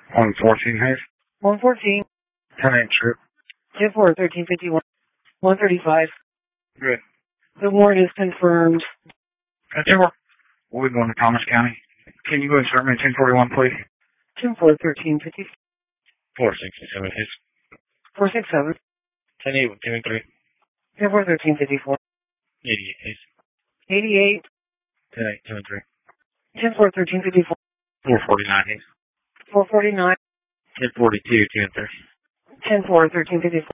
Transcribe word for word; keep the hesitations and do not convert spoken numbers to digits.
one fourteen, Hayes. one fourteen. ten eight, trip. ten four, thirteen fifty-one. one thirty-five. Good. The warrant is confirmed. ten four. We'll be going to Thomas County. Can you go and start me at ten forty-one, please? ten four, thirteen fifty. four sixty-seven, Hayes. four sixty-seven. ten eight, two three. ten four, thirteen fifty-four. eighty-eight, Hayes. eighty-eight. ten eight, two three. ten four, thirteen fifty-four. four forty-nine, Hayes. four forty-nine. ten forty-two, two thirty. ten four, thirteen fifty-four.